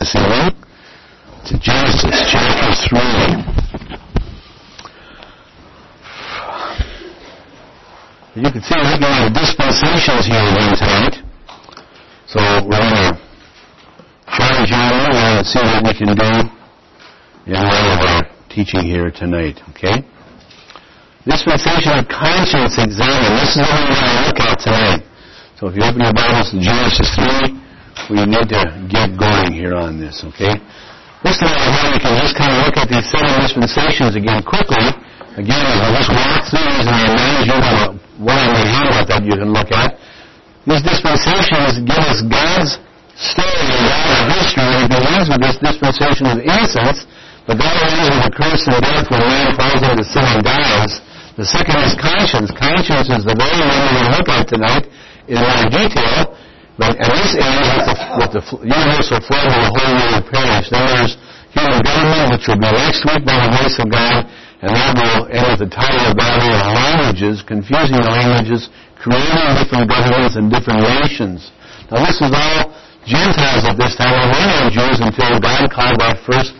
this evening to Genesis chapter 3. You can see we're looking at dispensations here again tonight. So we're going to charge on and see what we can do in all of our teaching here tonight, okay? Dispensation of conscience examined. This is what we're going to look at tonight. So if you open your Bibles to Genesis 3, we need to get going here on this, okay? This time we can just kind of look at these 7 dispensations again quickly. Again, I'll just walk through these and I'll remind you of what I may have that you can look at. These dispensations give us God's story and God's history. It begins with this dispensation of innocence, but that ends with the curse and death when man falls into sin and dies. The second is conscience. Conscience is the very one we're going to look at tonight in more detail. And this ends with the universal flood of the whole world perish. Then there's human government, which will be next week by the grace of God. And that will end with the title of Babel of languages, confusing the languages, creating different governments and different nations. Now this is all Gentiles at this time. There were no Jews until God called that first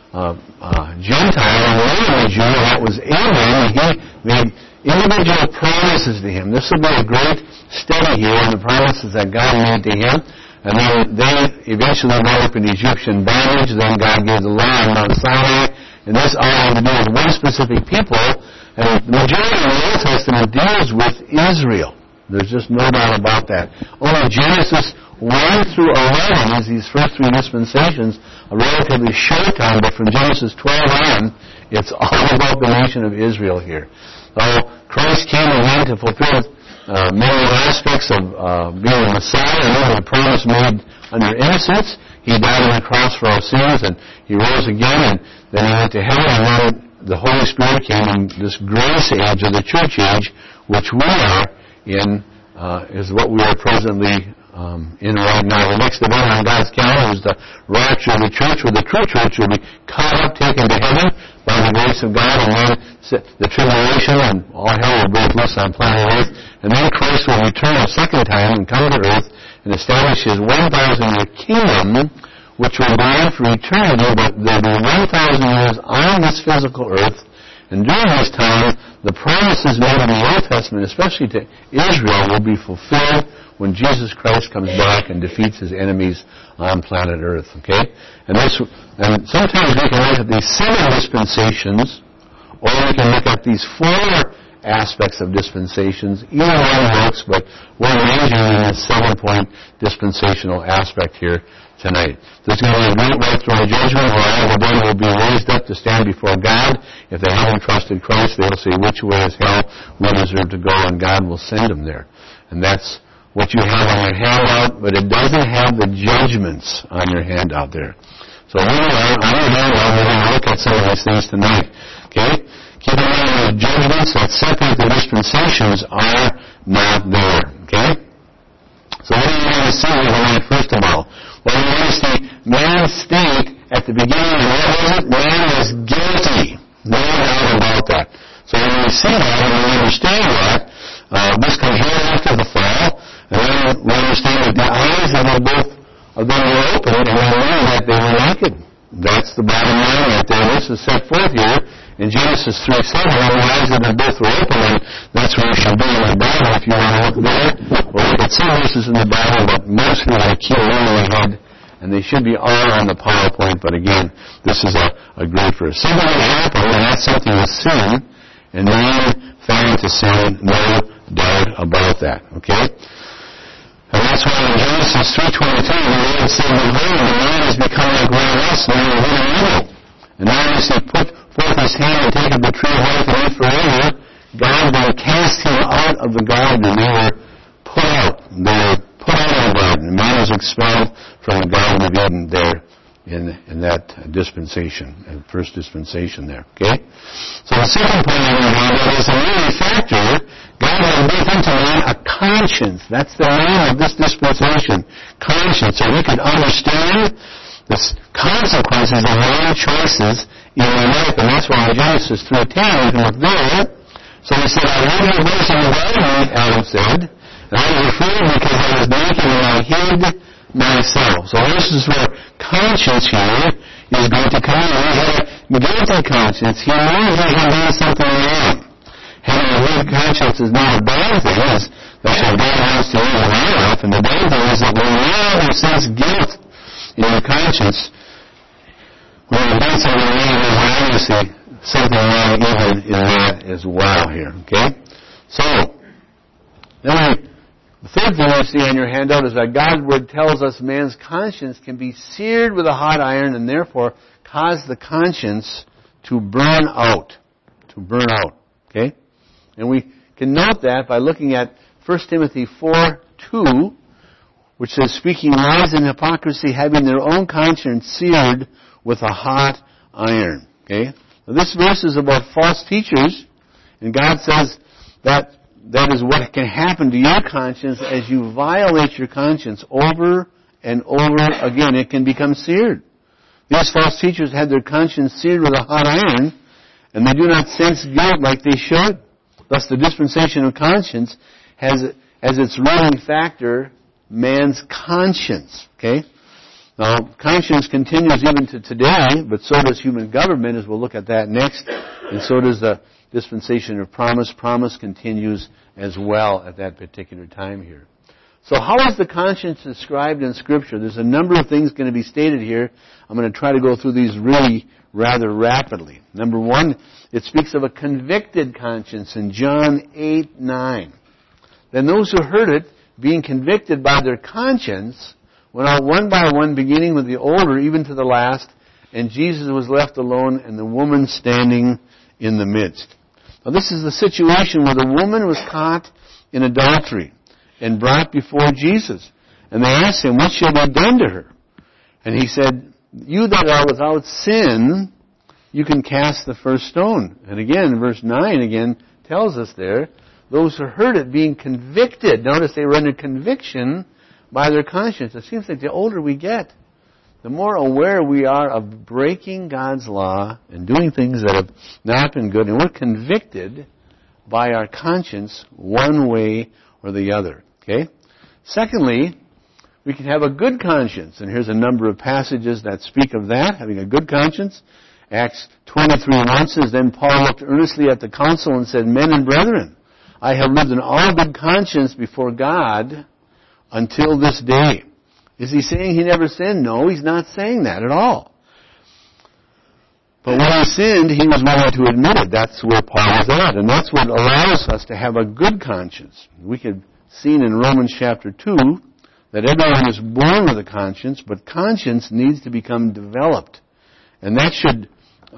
Gentile, and one Jew, that was Abraham, and he made individual promises to him. This will be a great study here on the promises that God made to him. And then they eventually went up in Egyptian bondage. Then God gave the law on Mount Sinai. And this all had to do with one specific people. And the majority of the Old Testament deals with Israel. There's just no doubt about that. Only Genesis 1 through 11 is these first 3 dispensations, a relatively short time, but from Genesis 12 on, it's all about the nation of Israel here. So Christ came again to fulfill many aspects of being a Messiah, and the promise made under innocence. He died on the cross for our sins, and He rose again, and then He went to heaven, and then the Holy Spirit came in this grace age, or the church age, which we are in, is what we are presently in right now. The next event on God's calendar is the rapture of the church, where the true church will be caught up, taken to heaven by the grace of God, and then the tribulation and all hell will break loose on planet Earth. And then Christ will return a second time and come to earth and establish His 1,000-year kingdom, which will go on for eternity, but there will be 1,000 years on this physical earth. And during this time, the promises made in the Old Testament, especially to Israel, will be fulfilled when Jesus Christ comes back and defeats His enemies on planet Earth. Okay? And sometimes we can look at these 7 dispensations, or we can look at these 4 aspects of dispensations. Either one works, but we're arranging in this 7-point dispensational aspect here tonight. There's going to be a great white throne judgment where all of them will be raised up to stand before God. If they haven't trusted Christ, they will say, which way is hell? We deserve to go, and God will send them there. And that's what you have on your handout, but it doesn't have the judgments on your handout there. So on your handout, we're going to look at some of these things tonight. Okay? Keep in mind the judgments that separate the dispensations are not there. Okay? So what do you want to see here tonight, first of all? Well, we want to see man's state at the beginning of what was it? Man was guilty. No doubt about that. So when we see that and we understand that, this comes right after the fall, and then we understand that the eyes of them were opened, and we learn that they were naked. That's the bottom line right there. This is set forth here in Genesis 3:7. The eyes of them both were open, and that's where you should be in the Bible if you want to look there. We'll look at some verses in the Bible, but mostly I keep one in my head, and they should be all on the PowerPoint, but again, this is a great verse. Something will happen, and that's something with sin, and man fell into sin, no doubt about that. Okay? And that's why in Genesis 3:22, the Lord said, behold, the man has become like one of us, and we are evil. And now as He put forth His hand and taken the tree of life and live forever, God then cast him out of the garden, and they were put out. They were put out of the garden. And man was expelled from the Garden of Eden there in that dispensation, first dispensation there. Okay? So the second point I want to highlight is a main factor. God has built into man a conscience. That's the name of this dispensation. Conscience. So we could understand the consequences of our own choices in our life. And that's why in Genesis 3:10, we can look there. So He said, I laid my voice in the garden, Adam said, and I was afraid because I was naked and I hid myself. So this is where conscience here is going to come in. We have guilty conscience. He knows that he's done something wrong. Having a good conscience is not a bad thing. That's what God wants to live in our life. And the bad thing is that when you sense guilt in your conscience, when you've done something wrong, there's obviously something wrong even in that as well here. Okay? So, then the third thing you see on your handout is that God's Word tells us man's conscience can be seared with a hot iron and therefore cause the conscience to burn out. To burn out. Okay? And we can note that by looking at 1 Timothy 4:2, which says, speaking lies and hypocrisy, having their own conscience seared with a hot iron. Okay? Now this verse is about false teachers, and God says that is what can happen to your conscience as you violate your conscience over and over again. It can become seared. These false teachers had their conscience seared with a hot iron, and they do not sense guilt like they should. Thus, the dispensation of conscience has as its ruling factor man's conscience. Okay? Now, conscience continues even to today, but so does human government, as we'll look at that next, and so does the dispensation of promise. Promise continues as well at that particular time here. So how is the conscience described in Scripture? There's a number of things going to be stated here. I'm going to try to go through these really rather rapidly. Number one, it speaks of a convicted conscience in John 8:9. Then those who heard it, being convicted by their conscience, went out one by one, beginning with the older, even to the last, and Jesus was left alone, and the woman standing in the midst. Now this is the situation where the woman was caught in adultery and brought before Jesus. And they asked him, what shall be done to her? And he said, you that are without sin, you can cast the first stone. And again, verse 9 again tells us there, those who heard it being convicted. Notice they were under conviction by their conscience. It seems like the older we get, the more aware we are of breaking God's law and doing things that have not been good. And we're convicted by our conscience one way or the other. Okay? Secondly, we can have a good conscience. And here's a number of passages that speak of that, having a good conscience. Acts 23:1 says, then Paul looked earnestly at the council and said, men and brethren, I have lived in all good conscience before God until this day. Is he saying he never sinned? No, he's not saying that at all. But when he sinned, he was willing to admit it. That's where Paul is at. And that's what allows us to have a good conscience. We could see in Romans chapter 2 that everyone is born with a conscience, but conscience needs to become developed. And that should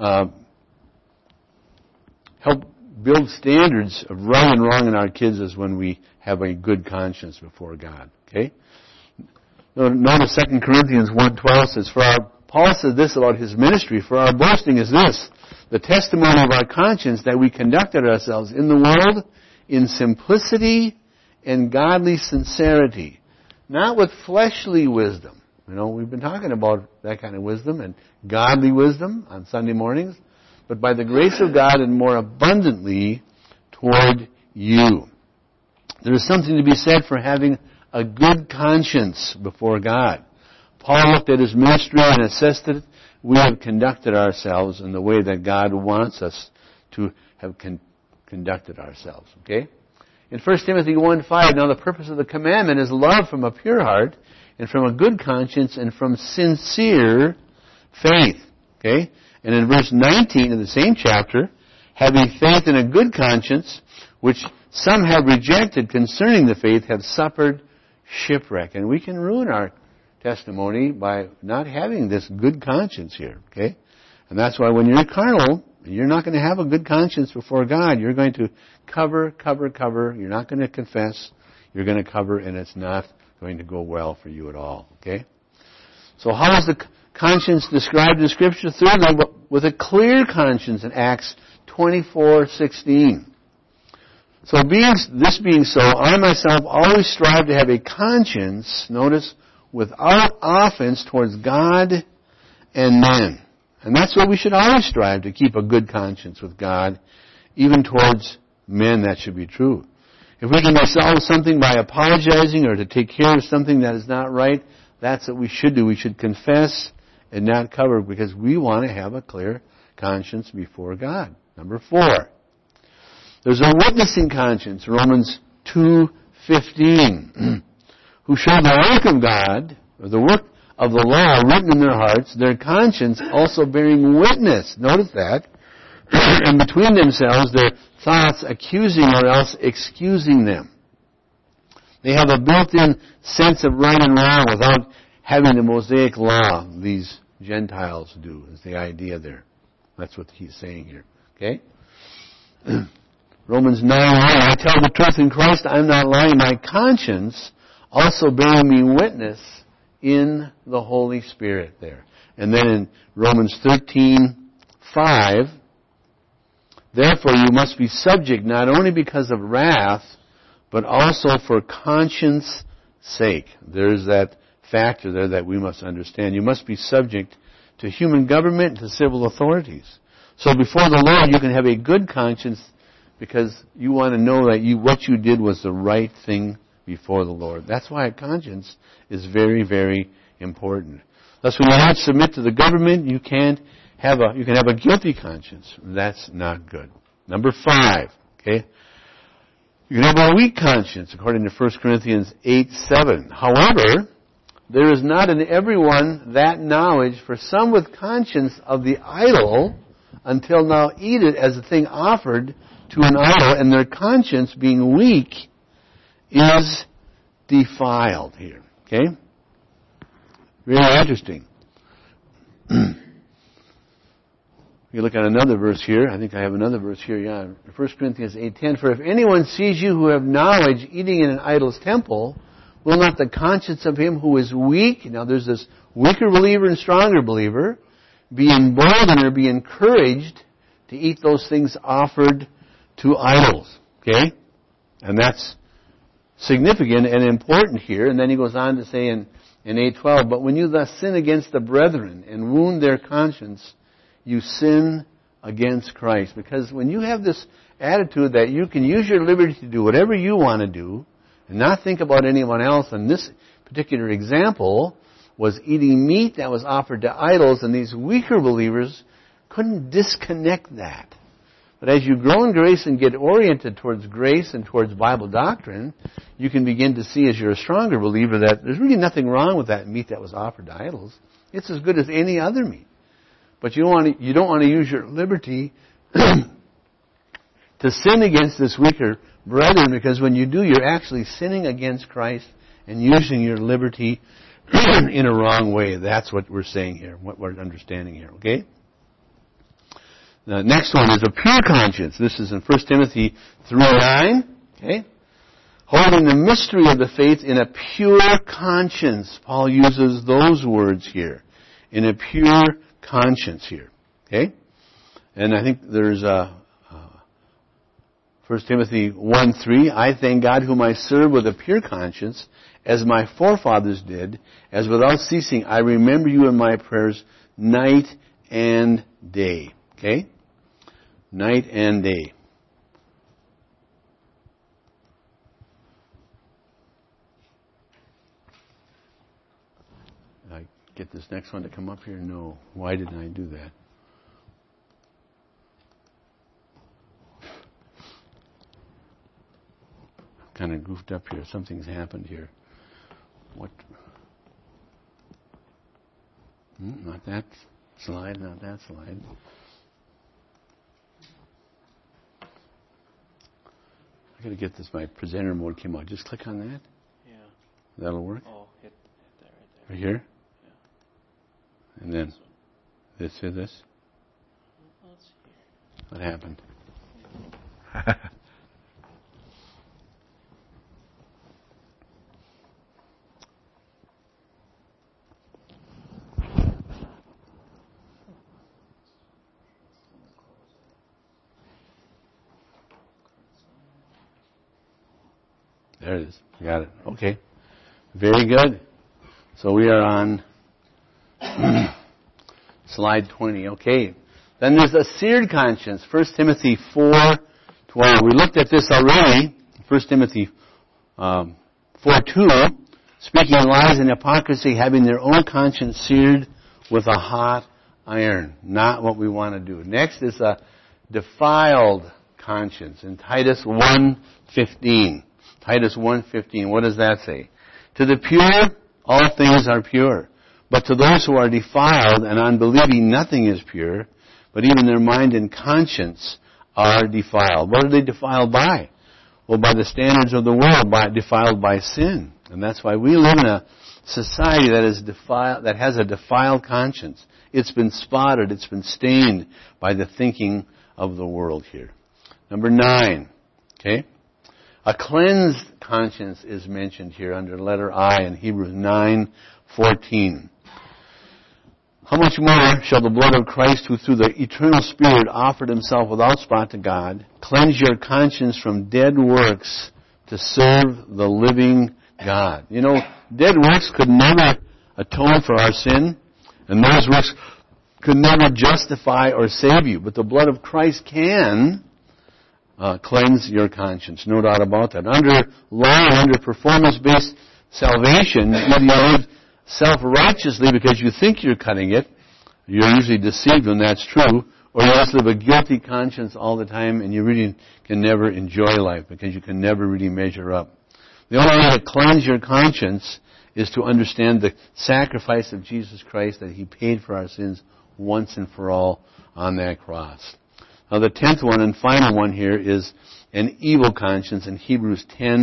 help build standards of right and wrong in our kids as when we have a good conscience before God. Okay? Notice 2 Corinthians 1:12 says, Paul says this about his ministry, for our boasting is this, the testimony of our conscience that we conducted ourselves in the world in simplicity and godly sincerity, not with fleshly wisdom. You know, we've been talking about that kind of wisdom and godly wisdom on Sunday mornings, but by the grace of God and more abundantly toward you. There is something to be said for having a good conscience before God. Paul looked at his ministry and assessed that we have conducted ourselves in the way that God wants us to have conducted ourselves. Okay? In 1 Timothy 1:5, now the purpose of the commandment is love from a pure heart and from a good conscience and from sincere faith. Okay? And in verse 19 of the same chapter, having faith and a good conscience, which some have rejected concerning the faith, have suffered shipwreck. And we can ruin our testimony by not having this good conscience here. Okay? And that's why when you're carnal, you're not going to have a good conscience before God. You're going to cover. You're not going to confess. You're going to cover, and it's not going to go well for you at all. Okay? So how is the conscience described in Scripture? Thirdly, with a clear conscience in Acts 24:16. So this being so, I myself always strive to have a conscience, notice, without offense towards God and men. And that's what we should always strive, to keep a good conscience with God, even towards men. That should be true. If we can resolve something by apologizing or to take care of something that is not right, that's what we should do. We should confess and not cover because we want to have a clear conscience before God. Number 4. There's a witnessing conscience, Romans 2:15, who show the work of God, or the work of the law written in their hearts, their conscience also bearing witness. Notice that. And between themselves, their thoughts accusing or else excusing them. They have a built-in sense of right and wrong without having the Mosaic law. These Gentiles do, is the idea there. That's what he's saying here. Okay? Romans 9:1, I tell the truth in Christ, I'm not lying. My conscience also bearing me witness in the Holy Spirit there. And then in Romans 13:5, therefore you must be subject not only because of wrath, but also for conscience sake. There's that factor there that we must understand. You must be subject to human government and to civil authorities. So before the Lord you can have a good conscience because you want to know that what you did was the right thing before the Lord. That's why a conscience is very, very important. Thus, when you not submit to the government, you can have a guilty conscience. That's not good. Number 5, okay? You can have a weak conscience, according to 1 Corinthians 8:7. However, there is not in everyone that knowledge, for some with conscience of the idol until now eat it as a thing offered to an idol, and their conscience being weak is defiled here. Okay? Very interesting. You look at another verse here. I think I have another verse here. Yeah, 1 Corinthians 8:10. For if anyone sees you who have knowledge eating in an idol's temple, will not the conscience of him who is weak, now there's this weaker believer and stronger believer, be emboldened or be encouraged to eat those things offered to idols? Okay? And that's significant and important here. And then he goes on to say in 8:12, but when you thus sin against the brethren and wound their conscience, you sin against Christ. Because when you have this attitude that you can use your liberty to do whatever you want to do and not think about anyone else, and this particular example was eating meat that was offered to idols, and these weaker believers couldn't disconnect that. But as you grow in grace and get oriented towards grace and towards Bible doctrine, you can begin to see as you're a stronger believer that there's really nothing wrong with that meat that was offered to idols. It's as good as any other meat. But you don't want to use your liberty to sin against this weaker brethren, because when you do, you're actually sinning against Christ and using your liberty in a wrong way. That's what we're saying here, what we're understanding here, okay? The next one is a pure conscience. This is in 1 Timothy 3:9, okay? Holding the mystery of the faith in a pure conscience. Paul uses those words here. In a pure conscience here, okay? And I think there's 1 Timothy 1:3, I thank God whom I serve with a pure conscience, as my forefathers did, as without ceasing I remember you in my prayers night and day. Okay? Night and day. Did I get this next one to come up here? No. Why didn't I do that? Kind of goofed up here. Something's happened here. What? Not that slide, not that slide. I got to get this. My presenter mode came out. Just click on that. Yeah. That'll work. Oh, hit that right there. Right here. Yeah. And then this. Let's see. What happened? There it is. Got it. Okay. Very good. So we are on slide 20. Okay. Then there's a seared conscience. 1 Timothy 4:12. We looked at this already. 1 Timothy 4:2. speaking lies and hypocrisy, having their own conscience seared with a hot iron. Not what we want to do. Next is a defiled conscience. In Titus 1:15. Titus 1:15, what does that say? To the pure, all things are pure. But to those who are defiled and unbelieving, nothing is pure, but even their mind and conscience are defiled. What are they defiled by? Well, by the standards of the world, defiled by sin. And that's why we live in a society that is defiled, that has a defiled conscience. It's been spotted, it's been stained by the thinking of the world here. Number 9, okay? A cleansed conscience is mentioned here under letter I in Hebrews 9:14. How much more shall the blood of Christ, who through the eternal Spirit offered himself without spot to God, cleanse your conscience from dead works to serve the living God? You know, dead works could never atone for our sin, and those works could never justify or save you. But the blood of Christ can cleanse your conscience, no doubt about that. Under law and under performance-based salvation, either you live self-righteously because you think you're cutting it, you're usually deceived when that's true, or you just live a guilty conscience all the time and you really can never enjoy life because you can never really measure up. The only way to cleanse your conscience is to understand the sacrifice of Jesus Christ, that He paid for our sins once and for all on that cross. Now the 10th one and final one here is an evil conscience in Hebrews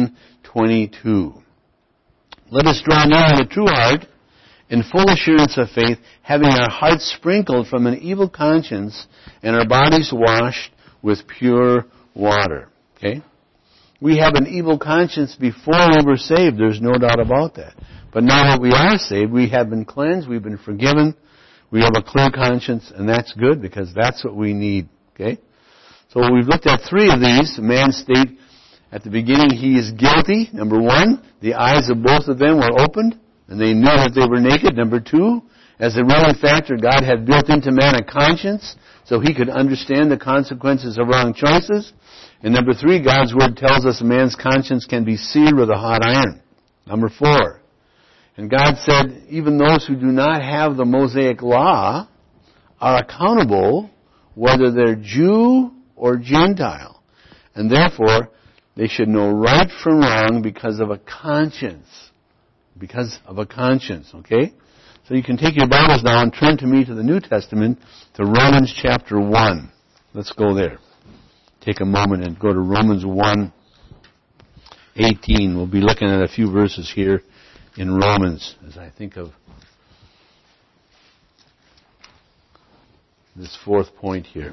10:22. Let us draw near to the true heart in full assurance of faith, having our hearts sprinkled from an evil conscience and our bodies washed with pure water. Okay? We have an evil conscience before we were saved. There's no doubt about that. But now that we are saved, we have been cleansed, we've been forgiven, we have a clear conscience, and that's good because that's what we need. Okay? So we've looked at 3 of these. Man's state at the beginning, he is guilty. Number 1, the eyes of both of them were opened, and they knew that they were naked. Number 2, as a real factor, God had built into man a conscience so he could understand the consequences of wrong choices. And number 3, God's Word tells us a man's conscience can be seared with a hot iron. Number 4, and God said even those who do not have the Mosaic law are accountable whether they're Jew or Gentile. And therefore, they should know right from wrong because of a conscience. Because of a conscience, okay? So you can take your Bibles now and turn to me to the New Testament, to Romans chapter 1. Let's go there. Take a moment and go to Romans 1:18. We'll be looking at a few verses here in Romans as I think of this 4th point here.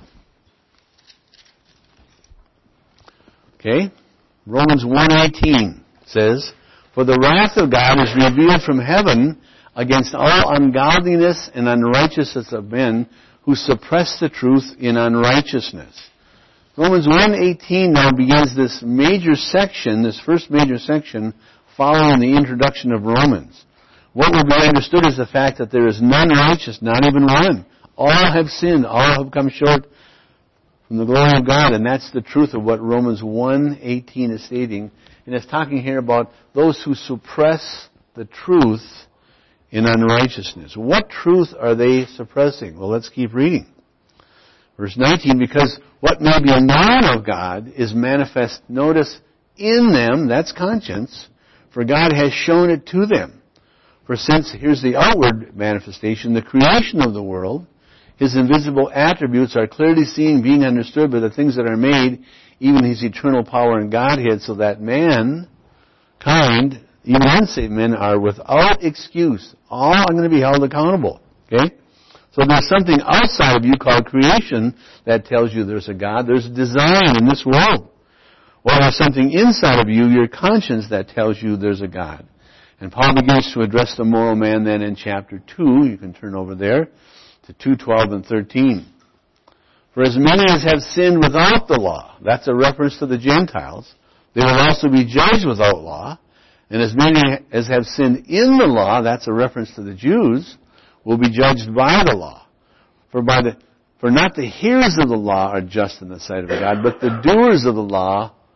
Okay? Romans 1:18 says, for the wrath of God is revealed from heaven against all ungodliness and unrighteousness of men who suppress the truth in unrighteousness. Romans 1:18 now begins this major section, this first major section, following the introduction of Romans. What will be understood is the fact that there is none righteous, not even one. All have sinned, all have come short from the glory of God, and that's the truth of what Romans 1:18 is stating. And it's talking here about those who suppress the truth in unrighteousness. What truth are they suppressing? Well, let's keep reading. Verse 19, because what may be known of God is manifest, notice, in them, that's conscience, for God has shown it to them. For since, here's the outward manifestation, the creation of the world, His invisible attributes are clearly seen, being understood by the things that are made, even His eternal power and Godhead, so that mankind, even unsaved men, are without excuse. All are going to be held accountable. Okay? So there's something outside of you called creation that tells you there's a God. There's design in this world. Or there's something inside of you, your conscience, that tells you there's a God. And Paul begins to address the moral man then in chapter 2. You can turn over there to 2:12 and 13. For as many as have sinned without the law, that's a reference to the Gentiles, they will also be judged without law. And as many as have sinned in the law, that's a reference to the Jews, will be judged by the law. For not the hearers of the law are just in the sight of God, but the doers of the law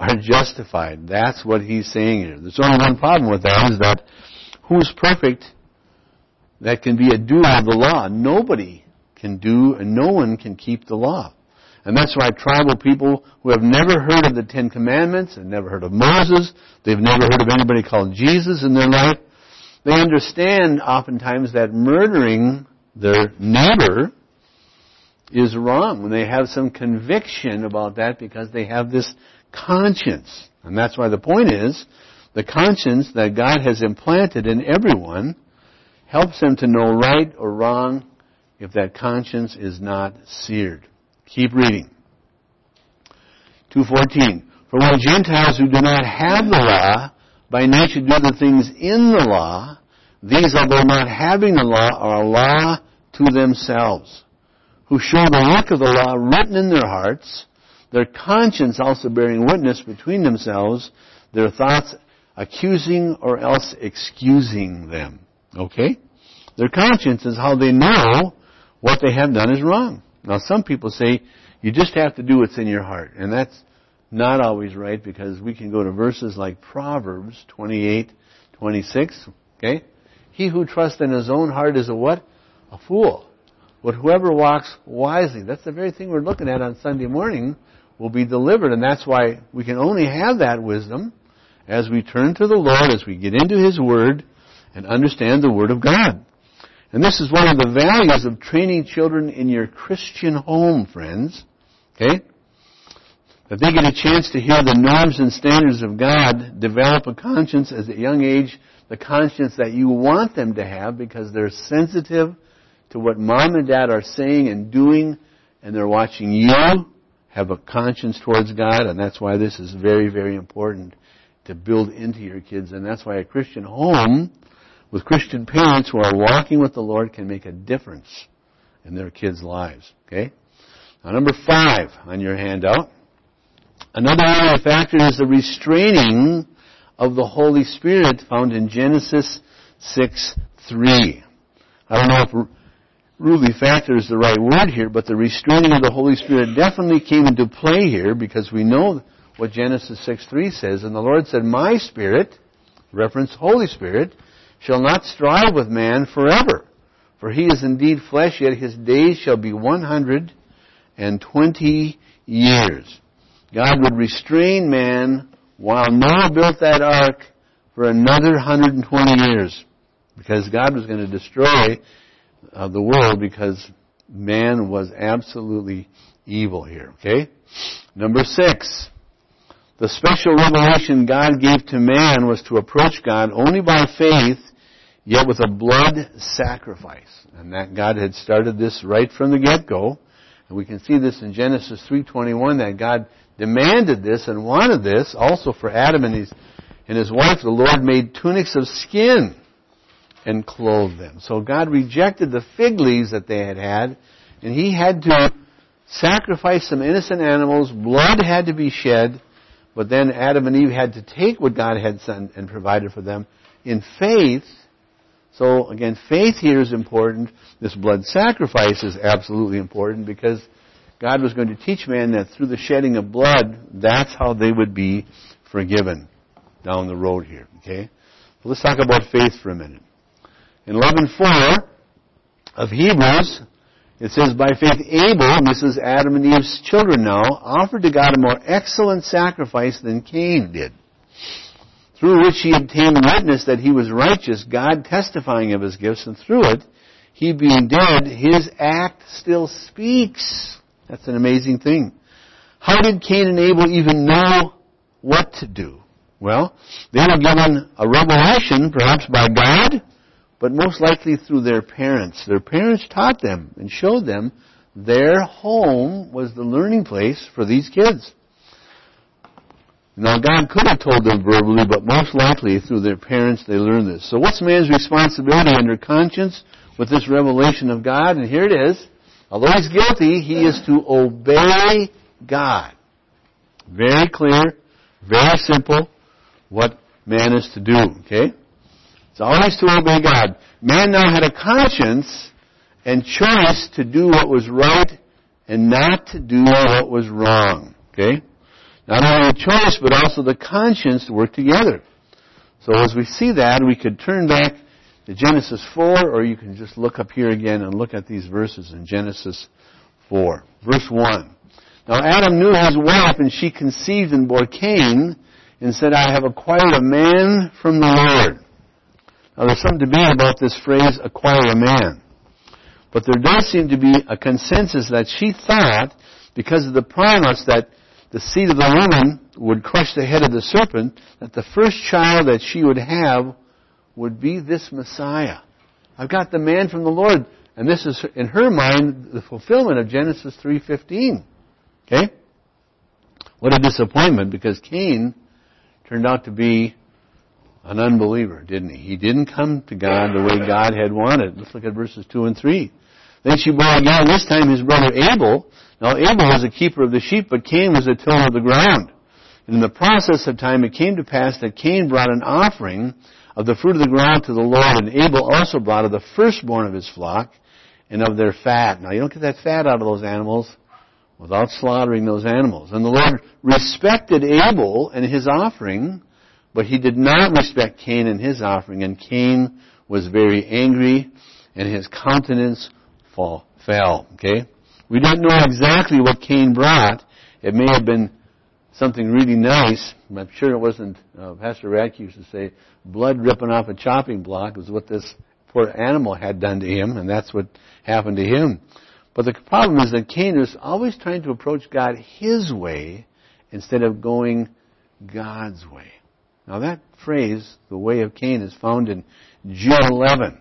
are justified. That's what he's saying here. There's only one problem with that, is that who's perfect that can be a doer of the law? Nobody can do, and no one can keep the law. And that's why tribal people who have never heard of the Ten Commandments and never heard of Moses, they've never heard of anybody called Jesus in their life, they understand oftentimes that murdering their neighbor is wrong when they have some conviction about that, because they have this conscience. And that's why the point is, the conscience that God has implanted in everyone helps them to know right or wrong if that conscience is not seared. Keep reading. 2:14. For when Gentiles who do not have the law by nature do the things in the law, these, although not having the law, are a law to themselves, who show the work of the law written in their hearts, their conscience also bearing witness between themselves, their thoughts accusing or else excusing them. Okay? Their conscience is how they know what they have done is wrong. Now, some people say, you just have to do what's in your heart. And that's not always right, because we can go to verses like Proverbs 28:26. Okay? He who trusts in his own heart is a what? A fool. But whoever walks wisely, that's the very thing we're looking at on Sunday morning, will be delivered. And that's why we can only have that wisdom as we turn to the Lord, as we get into His Word and understand the Word of God. And this is one of the values of training children in your Christian home, friends. Okay? That they get a chance to hear the norms and standards of God, develop a conscience at a young age, the conscience that you want them to have, because they're sensitive to what mom and dad are saying and doing, and they're watching you have a conscience towards God, and that's why this is very, very important to build into your kids. And that's why a Christian home with Christian parents who are walking with the Lord can make a difference in their kids' lives. Okay? Now, number 5 on your handout. Another area factor is the restraining of the Holy Spirit, found in Genesis 6:3. I don't know if ruly factor is the right word here, but the restraining of the Holy Spirit definitely came into play here, because we know what Genesis 6:3 says. And the Lord said, my Spirit, reference Holy Spirit, shall not strive with man forever. For he is indeed flesh, yet his days shall be 120 years. God would restrain man while Noah built that ark for another 120 years. Because God was going to destroy the world, because man was absolutely evil here. Okay? Number 6. The special revelation God gave to man was to approach God only by faith, yet with a blood sacrifice. And that God had started this right from the get-go. And we can see this in Genesis 3:21, that God demanded this and wanted this. Also for Adam and his wife, the Lord made tunics of skin and clothed them. So God rejected the fig leaves that they had, and He had to sacrifice some innocent animals. Blood had to be shed, but then Adam and Eve had to take what God had sent and provided for them in faith. So again, faith here is important. This blood sacrifice is absolutely important, because God was going to teach man that through the shedding of blood, that's how they would be forgiven down the road here. Okay? So let's talk about faith for a minute. In 11:4 of Hebrews, it says, by faith Abel, and this is Adam and Eve's children now, offered to God a more excellent sacrifice than Cain did, through which he obtained witness that he was righteous, God testifying of his gifts, and through it, he being dead, his act still speaks. That's an amazing thing. How did Cain and Abel even know what to do? Well, they were given a revelation, perhaps by God, but most likely through their parents. Their parents taught them and showed them their home was the learning place for these kids. Now, God could have told them verbally, but most likely through their parents they learned this. So what's man's responsibility under conscience with this revelation of God? And here it is. Although he's guilty, he is to obey God. Very clear, very simple what man is to do, okay? It's always to obey God. Man now had a conscience and choice to do what was right and not to do what was wrong, okay? Not only the choice, but also the conscience to work together. So as we see that, we could turn back to Genesis 4, or you can just look up here again and look at these verses in Genesis 4. Verse 1. Now Adam knew his wife, and she conceived and bore Cain, and said, I have acquired a man from the Lord. Now there's some debate about this phrase, acquire a man. But there does seem to be a consensus that she thought, because of the promise that the seed of the woman would crush the head of the serpent, that the first child that she would have would be this Messiah. I've got the man from the Lord. And this is, in her mind, the fulfillment of Genesis 3:15. Okay? What a disappointment, because Cain turned out to be an unbeliever, didn't he? He didn't come to God the way God had wanted. Let's look at verses 2 and 3. Then she bore again, this time his brother Abel. Now Abel was a keeper of the sheep, but Cain was a tiller of the ground. And in the process of time it came to pass that Cain brought an offering of the fruit of the ground to the Lord, and Abel also brought of the firstborn of his flock and of their fat. Now you don't get that fat out of those animals without slaughtering those animals. And the Lord respected Abel and his offering, but he did not respect Cain and his offering, and Cain was very angry, and his countenance fell. Okay? We don't know exactly what Cain brought. It may have been something really nice. I'm sure it wasn't, Pastor Radke used to say, blood ripping off a chopping block was what this poor animal had done to him, and that's what happened to him. But the problem is that Cain was always trying to approach God his way instead of going God's way. Now that phrase, the way of Cain, is found in Jude 11.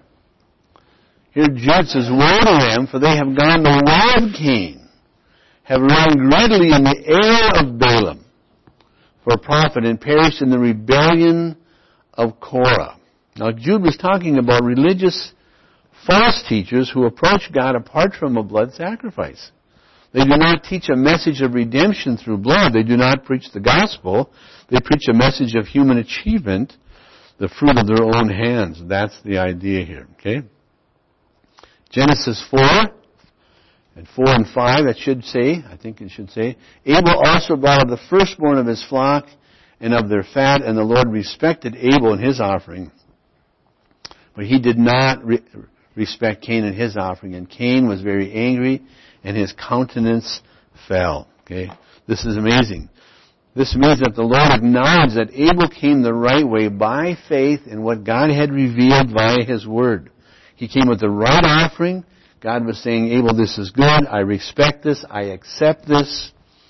Here Jude says, woe to them, for they have gone the way of Cain, have run greatly in the error of Balaam for a prophet, and perished in the rebellion of Korah. Now Jude was talking about religious false teachers who approach God apart from a blood sacrifice. They do not teach a message of redemption through blood. They do not preach the gospel. They preach a message of human achievement, the fruit of their own hands. That's the idea here, okay? Genesis 4 and 4 and 5, it should say, I think it should say, Abel also brought of the firstborn of his flock and of their fat, and the Lord respected Abel and his offering. But he did not respect Cain and his offering, and Cain was very angry, and his countenance fell. Okay? This is amazing. This means that the Lord acknowledged that Abel came the right way by faith in what God had revealed via his word. He came with the right offering. God was saying, Abel, this is good. I respect this. I accept this.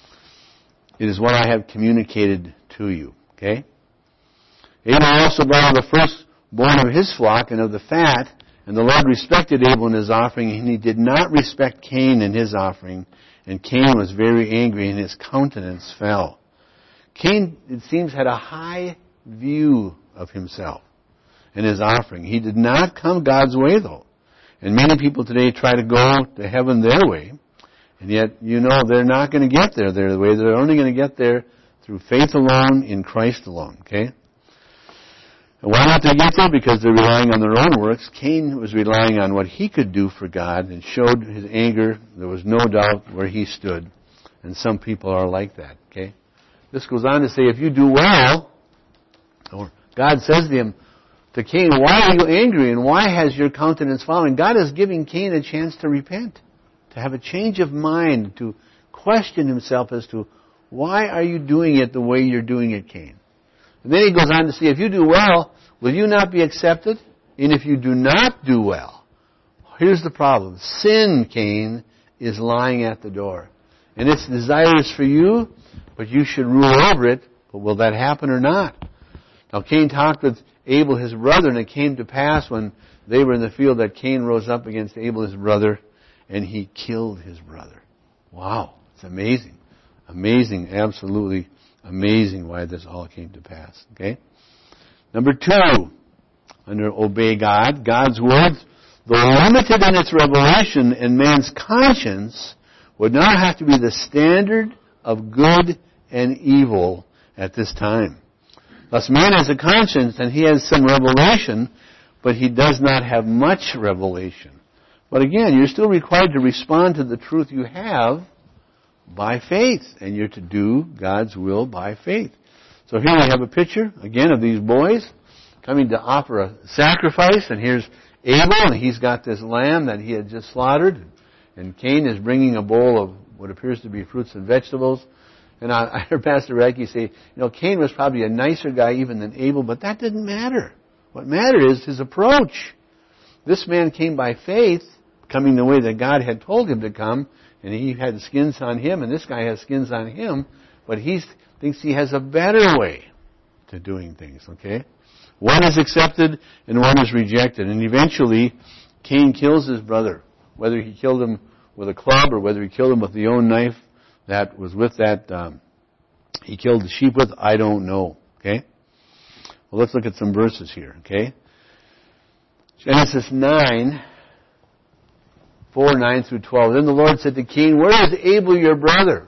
It is what I have communicated to you. Okay? Abel also brought the firstborn of his flock and of the fat, and the Lord respected Abel in his offering, and he did not respect Cain in his offering. And Cain was very angry, and his countenance fell. Cain, it seems, had a high view of himself and his offering. He did not come God's way, though. And many people today try to go to heaven their way, and yet, you know, they're not going to get there their way. They're only going to get there through faith alone, in Christ alone, okay? And why not they get there? Because they're relying on their own works. Cain was relying on what he could do for God and showed his anger. There was no doubt where he stood. And some people are like that, okay? This goes on to say, if you do well, or God says to him, to Cain, why are you angry and why has your countenance fallen? God is giving Cain a chance to repent, to have a change of mind, to question himself as to why are you doing it the way you're doing it, Cain? And then he goes on to say, if you do well, will you not be accepted? And if you do not do well, here's the problem. Sin, Cain, is lying at the door. And its desires for you, but you should rule over it. But will that happen or not? Now Cain talked with Abel, his brother, and it came to pass when they were in the field that Cain rose up against Abel, his brother, and he killed his brother. Wow, it's amazing. Amazing, absolutely amazing why this all came to pass. Okay? Number 2, under obey God, God's word, though limited in its revelation, and man's conscience would not have to be the standard of good and evil at this time. Thus man has a conscience and he has some revelation, but he does not have much revelation. But again, you're still required to respond to the truth you have by faith. And you're to do God's will by faith. So here we have a picture, again, of these boys coming to offer a sacrifice. And here's Abel, and he's got this lamb that he had just slaughtered. And Cain is bringing a bowl of what appears to be fruits and vegetables. And I heard Pastor Reckie say, Cain was probably a nicer guy even than Abel, but that didn't matter. What mattered is his approach. This man came by faith, coming the way that God had told him to come, and he had skins on him, and this guy has skins on him, but he thinks he has a better way to doing things, okay? One is accepted and one is rejected. And eventually, Cain kills his brother. Whether he killed him with a club or whether he killed him with the own knife that was with that he killed the sheep with, I don't know. Okay? Well, let's look at some verses here. Okay? Genesis 9, 4, 9 through 12. Then the Lord said to Cain, "Where is Abel your brother?"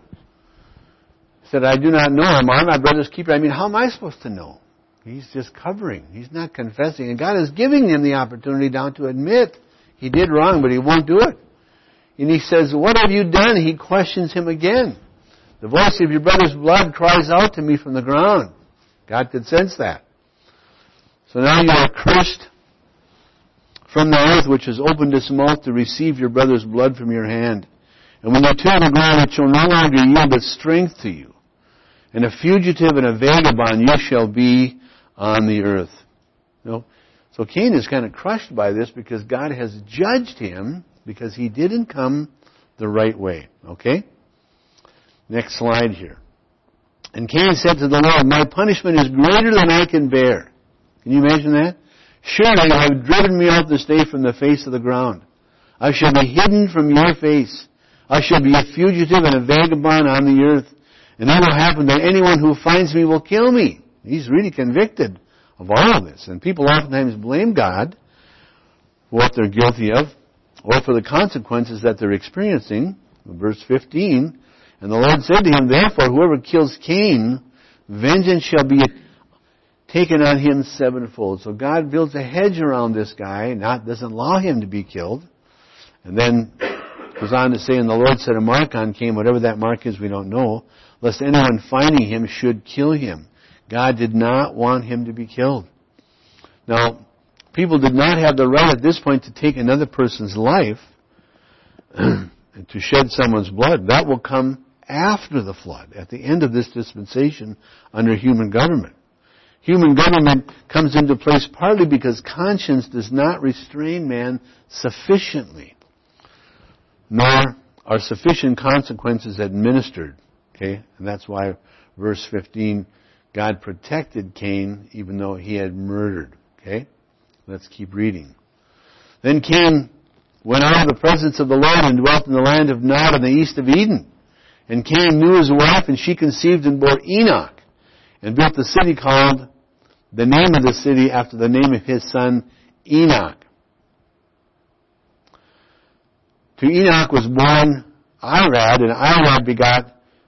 He said, "I do not know him. I'm my brother's keeper." I mean, how am I supposed to know? He's just covering. He's not confessing. And God is giving him the opportunity now to admit he did wrong, but he won't do it. And he says, "What have you done?" He questions him again. "The voice of your brother's blood cries out to me from the ground." God could sense that. "So now you are cursed from the earth, which has opened its mouth to receive your brother's blood from your hand. And when you turn the ground, it shall no longer yield its strength to you. And a fugitive and a vagabond you shall be on the earth." So Cain is kind of crushed by this because God has judged him because he didn't come the right way. Okay? Next slide here. "And Cain said to the Lord, my punishment is greater than I can bear." Can you imagine that? "Surely you have driven me out this day from the face of the ground. I shall be hidden from your face. I shall be a fugitive and a vagabond on the earth. And that will happen that anyone who finds me will kill me." He's really convicted of all of this. And people oftentimes blame God for what they're guilty of or for the consequences that they're experiencing. Verse 15, "And the Lord said to him, therefore, whoever kills Cain, vengeance shall be taken on him sevenfold." So God builds a hedge around this guy, doesn't allow him to be killed. And then goes on to say, "And the Lord set a mark on Cain," whatever that mark is, we don't know, "lest anyone finding him should kill him." God did not want him to be killed. Now, people did not have the right at this point to take another person's life and to shed someone's blood. That will come after the flood, at the end of this dispensation under human government. Human government comes into place partly because conscience does not restrain man sufficiently, nor are sufficient consequences administered. Okay? And that's why verse 15, God protected Cain even though he had murdered. Okay? Let's keep reading. "Then Cain went out of the presence of the Lord and dwelt in the land of Nod in the east of Eden. And Cain knew his wife, and she conceived and bore Enoch, and built the city called the name of the city after the name of his son Enoch. To Enoch was born Irad, and Irad begot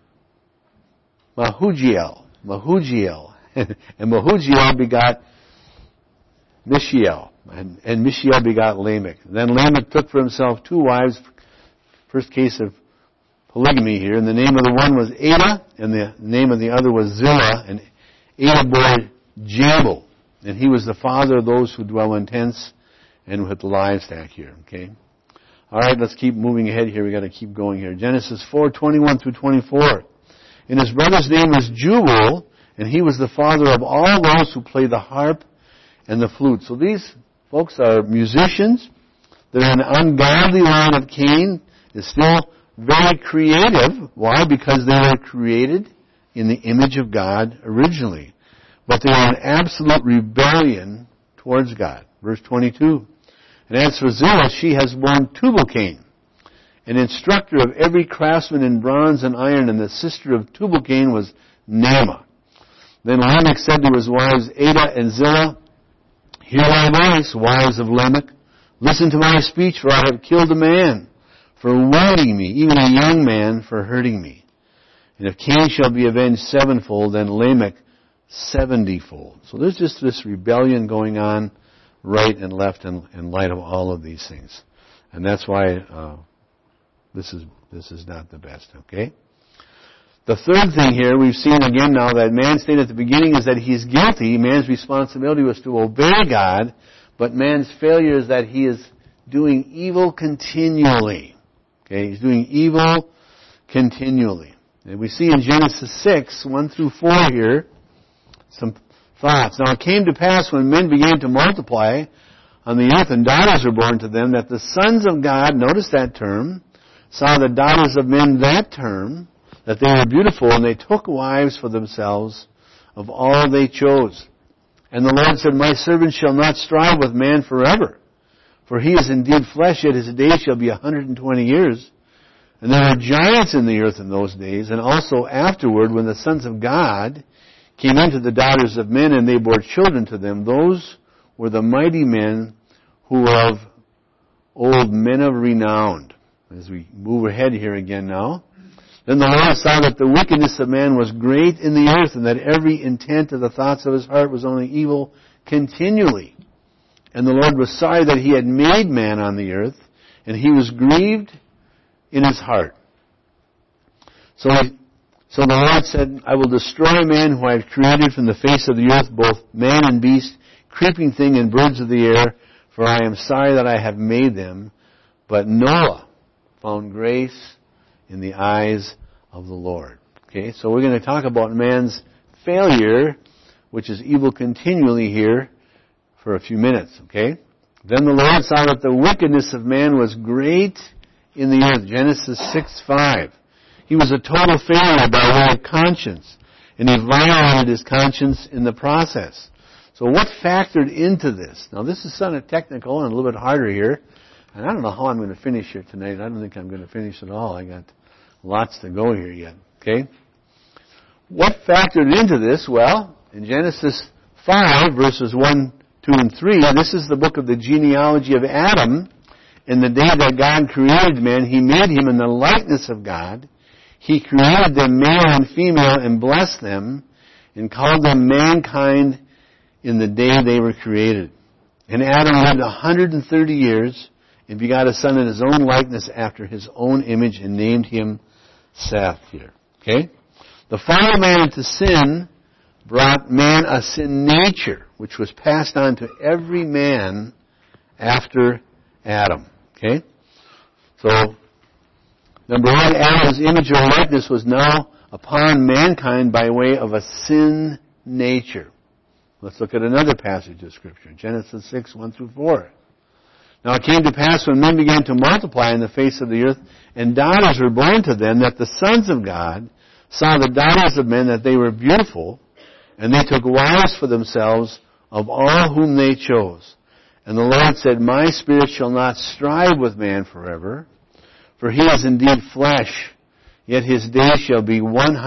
Mahujiel, and Mahujiel begot Mishael, and Mishael begot Lamech. Then Lamech took for himself 2 wives, first case of polygamy here, and the name of the one was Ada, and the name of the other was Zillah, and Ada bore Jabal, and he was the father of those who dwell in tents and with livestock here. Okay? All right, let's keep moving ahead here. We've got to keep going here. Genesis 4:21 through 24. "And his brother's name was Jubal, and he was the father of all those who play the harp and the flute." So these folks are musicians. They're an ungodly line of Cain. Is still very creative. Why? Because they were created in the image of God originally. But they are in absolute rebellion towards God. Verse 22. "And as for Zillah, she has borne Tubal-Cain, an instructor of every craftsman in bronze and iron, and the sister of Tubal-Cain was Naamah. Then Lamech said to his wives, Ada and Zillah, hear my voice, wives of Lamech. Listen to my speech, for I have killed a man for wounding me, even a young man for hurting me. And if Cain shall be avenged sevenfold, then Lamech 70-fold. So there's just this rebellion going on right and left in light of all of these things. And that's why this is not the best, okay? The third thing here, we've seen again now that man stated at the beginning is that he's guilty. Man's responsibility was to obey God, but man's failure is that he is doing evil continually. Okay, he's doing evil continually. And we see in Genesis 6, 1 through 4 here, some thoughts. Now it came to pass when men began to multiply on the earth and daughters were born to them, that the sons of God, notice that term, saw the daughters of men, that term, that they were beautiful, and they took wives for themselves of all they chose. And the Lord said, My servant shall not strive with man forever, for he is indeed flesh, yet his days shall be 120 years. And there were giants in the earth in those days, and also afterward, when the sons of God came into the daughters of men, and they bore children to them, those were the mighty men who were of old, men of renown. As we move ahead here again now. Then the Lord saw that the wickedness of man was great in the earth, and that every intent of the thoughts of his heart was only evil continually. And the Lord was sorry that he had made man on the earth, and he was grieved in his heart. So the Lord said, I will destroy man who I have created from the face of the earth, both man and beast, creeping thing and birds of the air, for I am sorry that I have made them. But Noah found grace in the eyes of the Lord. Okay, so we're going to talk about man's failure, which is evil continually here, for a few minutes. Okay? Then the Lord saw that the wickedness of man was great in the earth. Genesis 6:5. He was a total failure by way of conscience, and he violated his conscience in the process. So what factored into this? Now this is kind of technical and a little bit harder here. And I don't know how I'm going to finish here tonight. I don't think I'm going to finish at all. I got lots to go here yet. Okay? What factored into this? Well, in Genesis 5, verses 1, 2, and 3, this is the book of the genealogy of Adam. In the day that God created man, he made him in the likeness of God. He created them male and female and blessed them and called them mankind in the day they were created. And Adam lived 130 years and begot a son in his own likeness after his own image and named him Seth here. Okay? The fall of man into sin brought man a sin nature, which was passed on to every man after Adam. Okay? So, number one, Adam's image or likeness was now upon mankind by way of a sin nature. Let's look at another passage of Scripture. Genesis 6, 1 through 4. Now it came to pass when men began to multiply in the face of the earth, and daughters were born to them, that the sons of God saw the daughters of men, that they were beautiful, and they took wives for themselves of all whom they chose. And the Lord said, My spirit shall not strive with man forever, for he is indeed flesh, yet his days shall be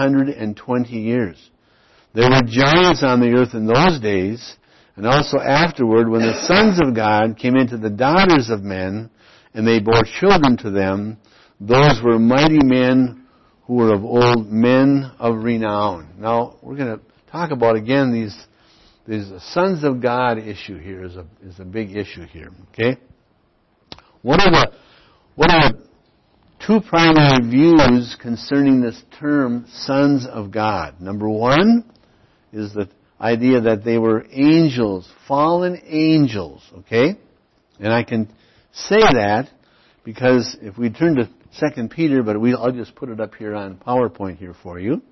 120 years. There were giants on the earth in those days, and also afterward, when the sons of God came into the daughters of men, and they bore children to them, those were mighty men who were of old, men of renown. Now, we're going to talk about, again, these sons of God issue here is a big issue here. Okay? What are the two primary views concerning this term, sons of God? Number one is the idea that they were angels, fallen angels, okay? And I can say that because if we turn to 2 Peter, but I'll just put it up here on PowerPoint here for you.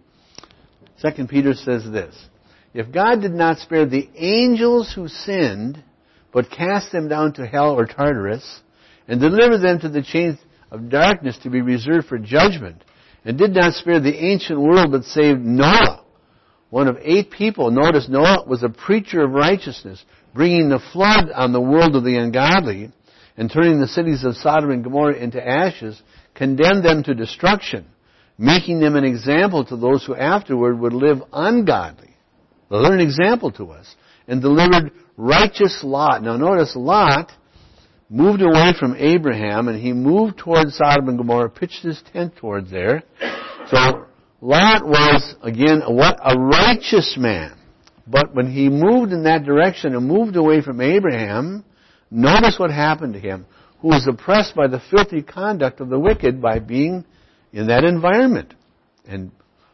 2 Peter says this, If God did not spare the angels who sinned, but cast them down to hell or Tartarus, and delivered them to the chains of darkness to be reserved for judgment, and did not spare the ancient world, but saved Noah, one of 8 people. Notice Noah was a preacher of righteousness, bringing the flood on the world of the ungodly, and turning the cities of Sodom and Gomorrah into ashes, condemned them to destruction, making them an example to those who afterward would live ungodly. They're an example to us. And delivered righteous Lot. Now notice Lot moved away from Abraham, and he moved towards Sodom and Gomorrah, pitched his tent towards there. So Lot was, again, a righteous man. But when he moved in that direction and moved away from Abraham, notice what happened to him, who was oppressed by the filthy conduct of the wicked by being in that environment. And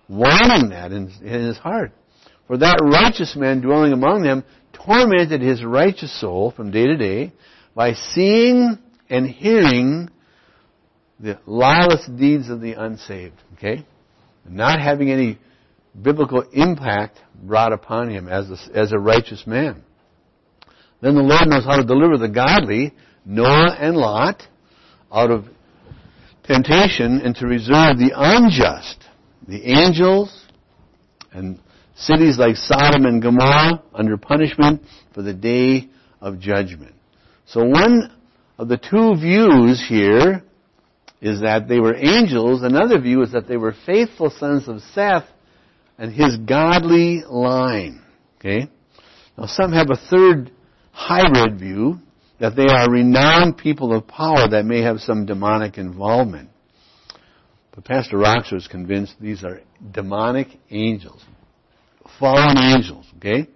wanting that in his heart. For that righteous man dwelling among them tormented his righteous soul from day to day by seeing and hearing the lawless deeds of the unsaved. Okay? Not having any biblical impact brought upon him as a righteous man. Then the Lord knows how to deliver the godly, Noah and Lot, out of temptation and to reserve the unjust, the angels, and cities like Sodom and Gomorrah under punishment for the day of judgment. So one of the two views here is that they were angels. Another view is that they were faithful sons of Seth and his godly line. Okay? Now some have a third hybrid view, that they are renowned people of power that may have some demonic involvement. But Pastor Roxer is convinced these are demonic angels. Fallen angels, okay?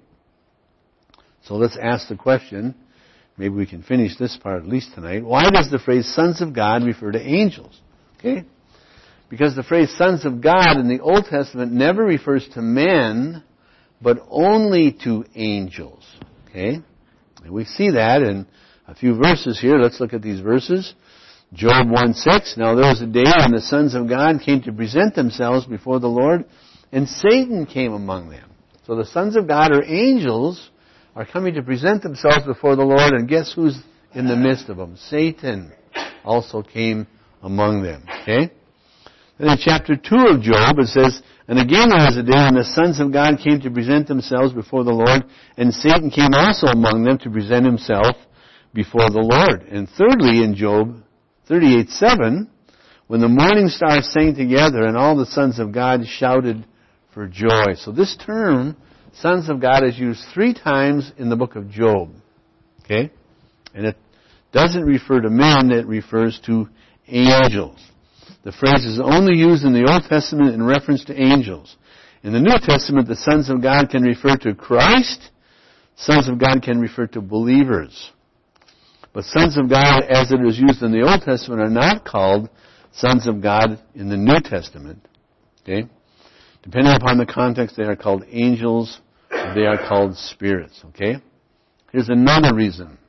So let's ask the question, maybe we can finish this part at least tonight. Why does the phrase sons of God refer to angels? Okay? Because the phrase sons of God in the Old Testament never refers to men, but only to angels. Okay? And we see that in a few verses here. Let's look at these verses. Job 1:6. Now there was a day when the sons of God came to present themselves before the Lord, and Satan came among them. So the sons of God, or angels, are coming to present themselves before the Lord, and guess who's in the midst of them? Satan also came among them. Okay? Then in chapter 2 of Job, it says, and again there was a day when the sons of God came to present themselves before the Lord, and Satan came also among them to present himself before the Lord. And thirdly, in Job 38:7, when the morning stars sang together and all the sons of God shouted for joy. So this term, sons of God, is used 3 times in the book of Job. Okay? And it doesn't refer to men, it refers to angels. The phrase is only used in the Old Testament in reference to angels. In the New Testament, the sons of God can refer to Christ. Sons of God can refer to believers. But sons of God, as it is used in the Old Testament, are not called sons of God in the New Testament. Okay? Depending upon the context, they are called angels, or they are called spirits. Okay? Here's another reason.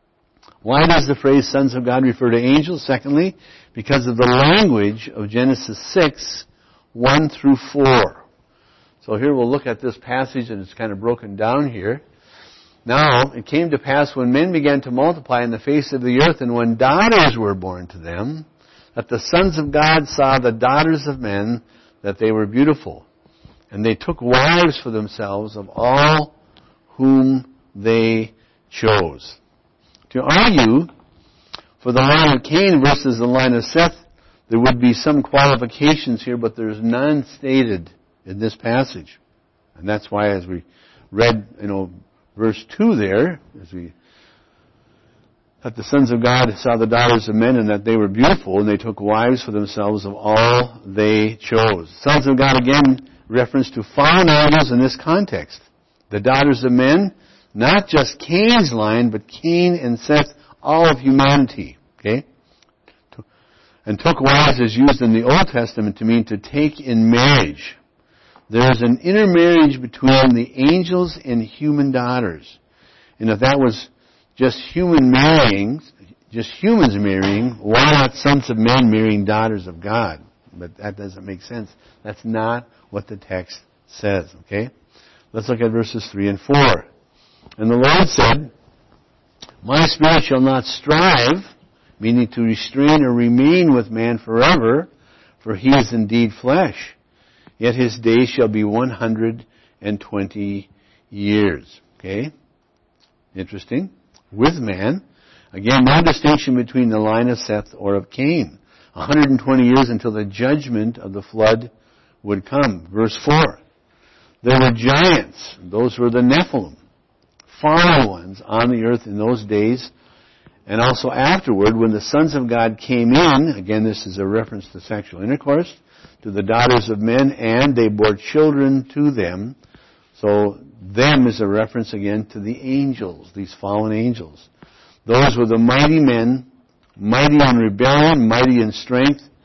Why does the phrase sons of God refer to angels? Secondly, because of the language of Genesis 6:1 through 4. So here we'll look at this passage, and it's kind of broken down here. Now, it came to pass when men began to multiply in the face of the earth, and when daughters were born to them, that the sons of God saw the daughters of men, that they were beautiful. And they took wives for themselves of all whom they chose. To argue for the line of Cain versus the line of Seth, there would be some qualifications here, but there's none stated in this passage. And that's why, as we read, verse 2 there, that the sons of God saw the daughters of men and that they were beautiful, and they took wives for themselves of all they chose. Sons of God, again, reference to fallen angels in this context. The daughters of men, not just Cain's line, but Cain and Seth, all of humanity. Okay? And took wives is used in the Old Testament to mean to take in marriage. There is an intermarriage between the angels and human daughters. And if that was just humans marrying, why not sons of men marrying daughters of God? But that doesn't make sense. That's not what the text says. Okay? Let's look at verses 3 and 4. And the Lord said, my spirit shall not strive, meaning to restrain or remain with man forever, for he is indeed flesh. Yet his days shall be 120 years. Okay? Interesting. With man. Again, no distinction between the line of Seth or of Cain. 120 years until the judgment of the flood would come. Verse 4. There were giants. Those were the Nephilim. Fallen ones on the earth in those days. And also afterward, when the sons of God came in, again this is a reference to sexual intercourse, to the daughters of men, and they bore children to them. So them is a reference again to the angels, these fallen angels. Those were the mighty men, mighty in rebellion, mighty in strength,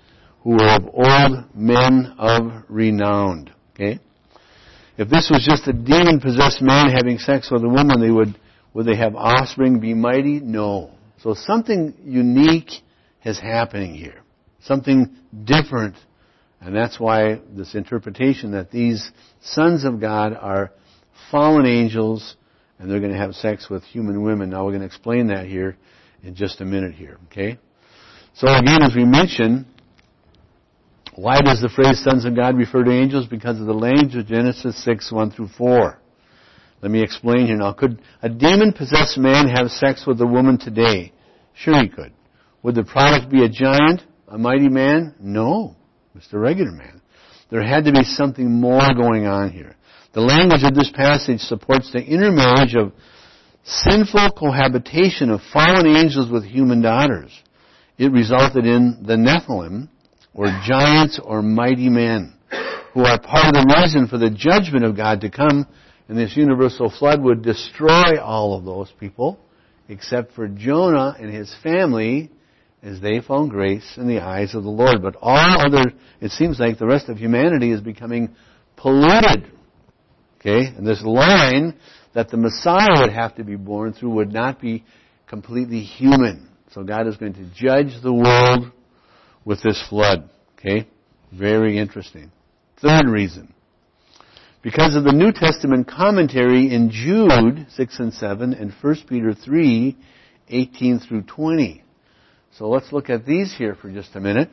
who were of old, men of renown. Okay? If this was just a demon-possessed man having sex with a woman, would they have offspring, be mighty? No. So something unique is happening here. Something different. And that's why this interpretation that these sons of God are fallen angels and they're going to have sex with human women. Now we're going to explain that here in just a minute here. Okay? So again, as we mentioned, why does the phrase sons of God refer to angels? Because of the language of Genesis 6, 1 through 4. Let me explain here now. Could a demon-possessed man have sex with a woman today? Sure he could. Would the product be a giant, a mighty man? No. Just a regular man. There had to be something more going on here. The language of this passage supports the intermarriage of sinful cohabitation of fallen angels with human daughters. It resulted in the Nephilim, or giants or mighty men, who are part of the reason for the judgment of God to come, and this universal flood would destroy all of those people, except for Jonah and his family, as they found grace in the eyes of the Lord. But all other, it seems like the rest of humanity is becoming polluted. Okay? And this line that the Messiah would have to be born through would not be completely human. So God is going to judge the world with this flood. Okay? Very interesting. Third reason. Because of the New Testament commentary in Jude 6 and 7 and 1 Peter 3, 18 through 20. So let's look at these here for just a minute.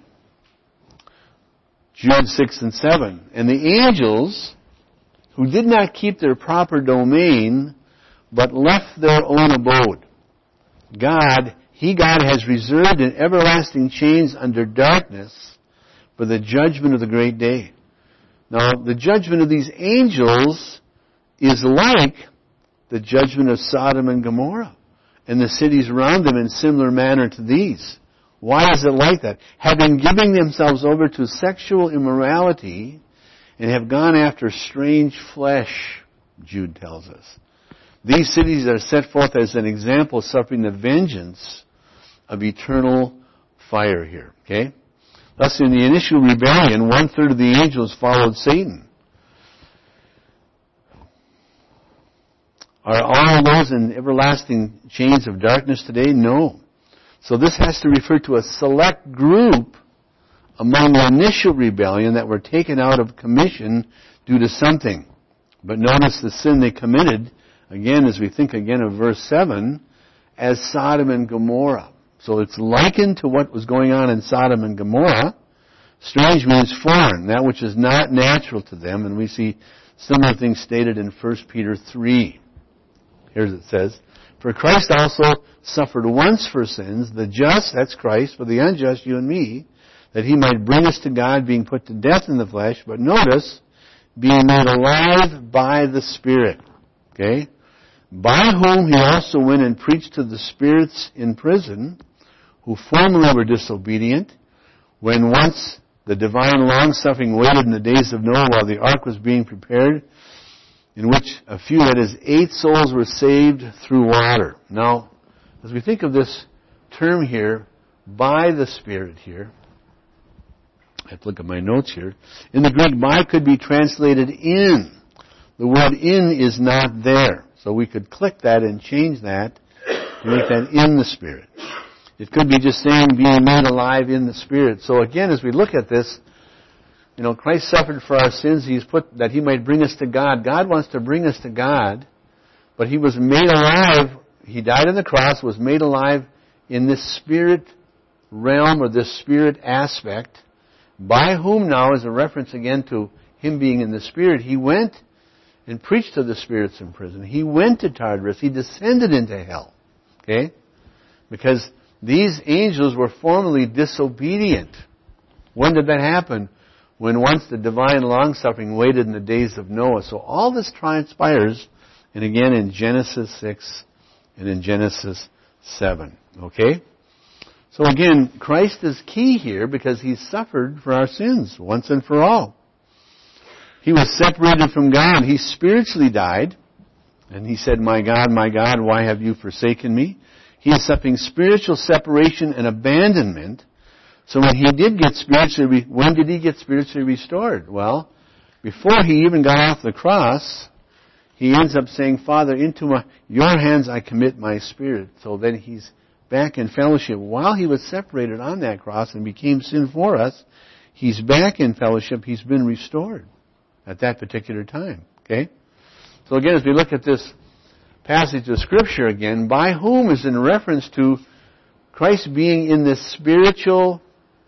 Jude 6 and 7. And the angels who did not keep their proper domain, but left their own abode. God has reserved in everlasting chains under darkness for the judgment of the great day. Now, the judgment of these angels is like the judgment of Sodom and Gomorrah and the cities around them in similar manner to these. Why is it like that? Having given themselves over to sexual immorality and have gone after strange flesh, Jude tells us. These cities are set forth as an example suffering the vengeance of eternal fire here. Okay? Thus, in the initial rebellion, 1/3 of the angels followed Satan. Are all those in everlasting chains of darkness today? No. So this has to refer to a select group among the initial rebellion that were taken out of commission due to something. But notice the sin they committed, again, as we think again of verse 7, as Sodom and Gomorrah. So it's likened to what was going on in Sodom and Gomorrah. Strange means foreign, that which is not natural to them, and we see similar things stated in 1 Peter 3. Here's it says, For Christ also suffered once for sins, the just, that's Christ, for the unjust, you and me, that he might bring us to God, being put to death in the flesh, but notice, being made alive by the Spirit. Okay? By whom he also went and preached to the spirits in prison, who formerly were disobedient, when once the divine long-suffering waited in the days of Noah while the ark was being prepared, in which a few, that is, 8 souls were saved through water. Now, as we think of this term here, by the Spirit here, I have to look at my notes here. In the Greek, by could be translated in. The word in is not there. So we could click that and change that to make that in the Spirit. It could be just saying being made alive in the Spirit. So again, as we look at this, Christ suffered for our sins. He's put that he might bring us to God. God wants to bring us to God, but he was made alive. He died on the cross, was made alive in this Spirit realm or this Spirit aspect, by whom now is a reference again to him being in the Spirit. He went and preached to the spirits in prison. He went to Tartarus. He descended into hell. Okay? Because these angels were formerly disobedient. When did that happen? When once the divine long-suffering waited in the days of Noah. So all this transpires, and again in Genesis 6 and in Genesis 7. Okay? So again, Christ is key here because he suffered for our sins once and for all. He was separated from God. He spiritually died. And he said, my God, why have you forsaken me? He is suffering spiritual separation and abandonment So when he did get spiritually, when did he get spiritually restored? Well, before he even got off the cross, he ends up saying, Father, into your hands I commit my spirit. So then he's back in fellowship. While he was separated on that cross and became sin for us, he's back in fellowship. He's been restored at that particular time. Okay? So again, as we look at this passage of Scripture again, by whom is in reference to Christ being in this spiritual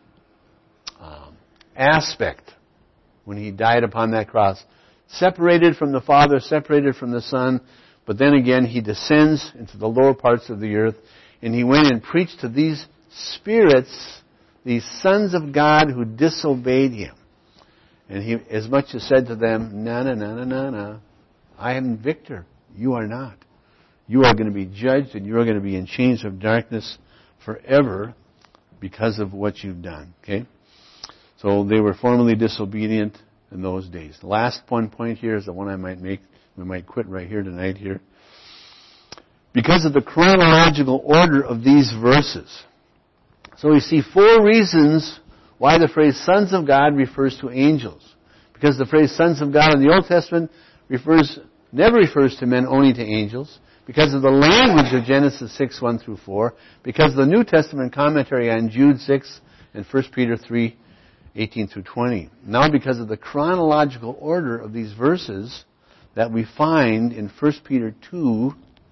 aspect when he died upon that cross. Separated from the Father, separated from the Son, but then again he descends into the lower parts of the earth, and he went and preached to these spirits, these sons of God who disobeyed him. And he as much as said to them, no, I am victor. You are not. You are going to be judged, and you are going to be in chains of darkness forever because of what you've done. Okay? So they were formerly disobedient in those days. The last one point here is the one I might make. We might quit right here tonight here. Because of the chronological order of these verses. So we see 4 reasons why the phrase sons of God refers to angels. Because the phrase sons of God in the Old Testament never refers to men, only to angels. Because of the language of Genesis 6, 1 through 4. Because of the New Testament commentary on Jude 6 and 1 Peter 3, 18 through 20. Now because of the chronological order of these verses that we find in 1 Peter 2,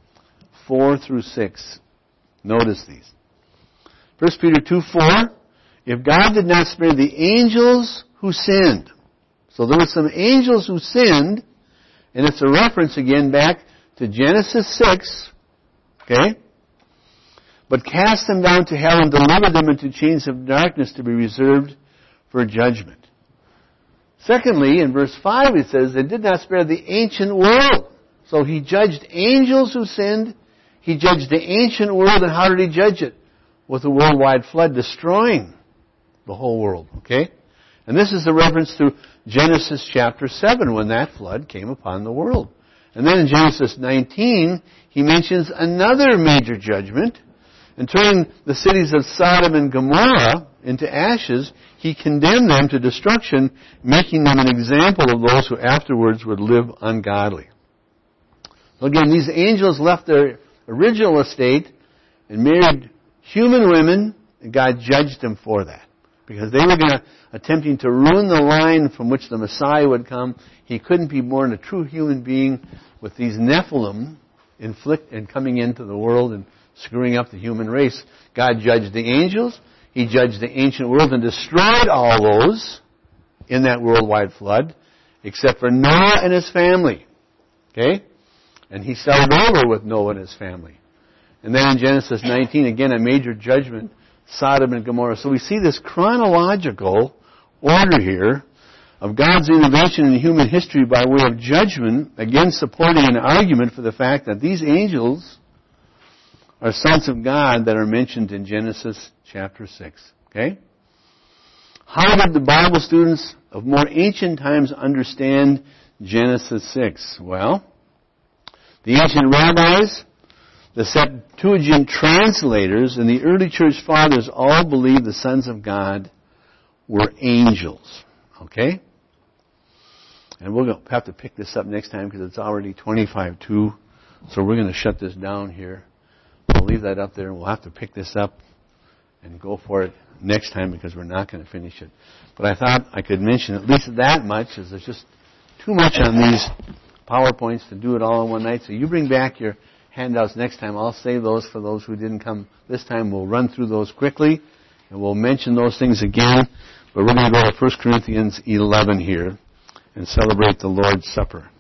4 through 6. Notice these. 1 Peter 2, 4. If God did not spare the angels who sinned. So there were some angels who sinned, and it's a reference again back to Genesis 6. Okay? But cast them down to hell and delivered them into chains of darkness to be reserved for judgment. Secondly, in verse 5 it says, they did not spare the ancient world. So he judged angels who sinned. He judged the ancient world, and how did he judge it? With a worldwide flood, destroying the whole world. Okay? And this is a reference to Genesis chapter 7, when that flood came upon the world. And then in Genesis 19, he mentions another major judgment. And turning the cities of Sodom and Gomorrah into ashes, he condemned them to destruction, making them an example of those who afterwards would live ungodly. So again, these angels left their original estate and married human women, and God judged them for that. Because they were attempting to ruin the line from which the Messiah would come. He couldn't be born a true human being with these Nephilim coming into the world and screwing up the human race. God judged the angels. He judged the ancient world and destroyed all those in that worldwide flood, except for Noah and his family. Okay? And he settled over with Noah and his family. And then in Genesis 19, again, a major judgment, Sodom and Gomorrah. So we see this chronological order here of God's intervention in human history by way of judgment, again supporting an argument for the fact that these angels are sons of God that are mentioned in Genesis chapter 6. Okay? How did the Bible students of more ancient times understand Genesis 6? Well, the ancient rabbis, the Septuagint translators, and the early church fathers all believed the sons of God were angels. Okay? And we'll have to pick this up next time because it's already 25-2. So we're going to shut this down here. We'll leave that up there, and we'll have to pick this up and go for it next time because we're not going to finish it. But I thought I could mention at least that much, as there's just too much on these PowerPoints to do it all in one night. So you bring back your handouts next time. I'll save those for those who didn't come this time. We'll run through those quickly, and we'll mention those things again. But we're going to go to 1 Corinthians 11 here and celebrate the Lord's Supper.